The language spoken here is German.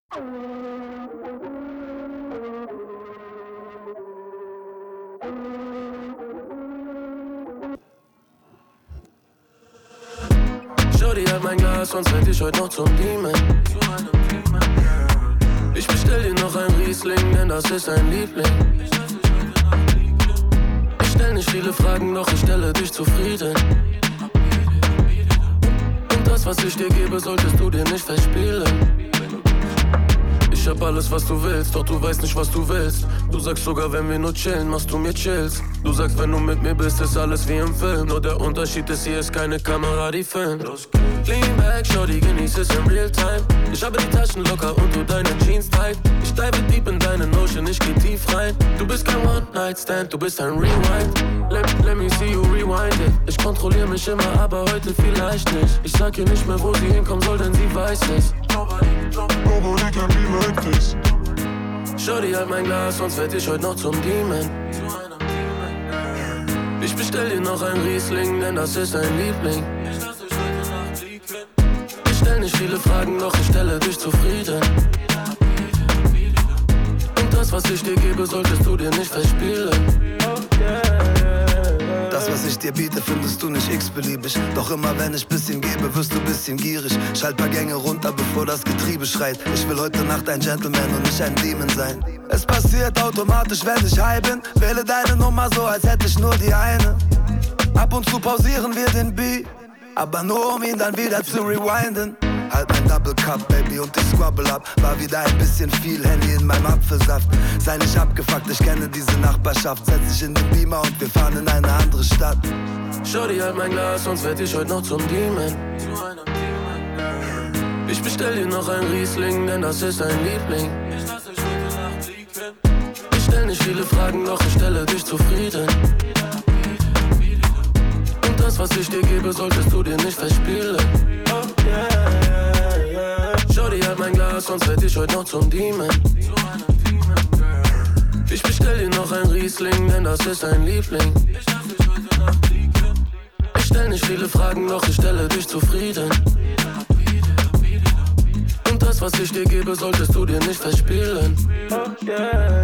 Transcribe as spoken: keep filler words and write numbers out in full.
Shorty halt mein Glas, sonst werd ich heute noch zum Demon. Ich bestell dir noch ein Riesling, denn das ist ein Liebling. Ich stell nicht viele Fragen, doch ich stelle dich zufrieden. Und das, was ich dir gebe, solltest du dir nicht verspielen. Ich hab alles, was du willst, doch du weißt nicht, was du willst. Du sagst sogar, wenn wir nur chillen, machst du mir Chills. Du sagst, wenn du mit mir bist, ist alles wie im Film. Nur der Unterschied ist, hier ist keine Kamera, die filmt. Lean back, shorty, genieß es in real time. Ich habe die Taschen locker und du deine Jeans tight. Ich dive deep in deine Notion, ich geh tief rein. Du bist kein One-Night-Stand, du bist ein Rewind. Let, let me see you rewind it. Ich kontrollier mich immer, aber heute vielleicht nicht. Ich sag ihr nicht mehr, wo sie hinkommen soll, denn sie weiß es. Nobody can be like this. Shorty halt mein Glas, sonst werd ich heute noch zum Demon. Ich bestell dir noch ein Riesling, denn das ist ein Liebling. Ich stell nicht viele Fragen, doch ich stelle dich zufrieden. Und das, was ich dir gebe, solltest du dir nicht verspielen. Das, was ich dir biete, findest du nicht x-beliebig. Doch immer wenn ich bisschen gebe, wirst du bisschen gierig. Schalt paar Gänge runter, bevor das Getriebe schreit. Ich will heute Nacht ein Gentleman und nicht ein Demon sein. Es passiert automatisch, wenn ich high bin. Wähle deine Nummer so, als hätte ich nur die eine. Ab und zu pausieren wir den Beat, aber nur um ihn dann wieder zu rewinden. Halt mein Double Cup, Baby, und ich squabble ab. War wieder ein bisschen viel Handy in meinem Apfelsaft. Sei nicht abgefuckt, ich kenne diese Nachbarschaft. Setz dich in den Beamer und wir fahren in eine andere Stadt. Shorty halt mein Glas, sonst werd ich heute noch zum Demon. Ich bestell dir noch ein Riesling, denn das ist ein Liebling. Ich stell nicht viele Fragen, doch ich stelle dich zufrieden. Und das, was ich dir gebe, solltest du dir nicht verspielen. Shorty halt mein Glas, sonst werd ich heute noch zum Demon. Ich bestell dir noch ein Riesling, denn das ist ein Liebling. Ich stell nicht viele Fragen, doch ich stelle dich zufrieden. Und das, was ich dir gebe, solltest du dir nicht verspielen.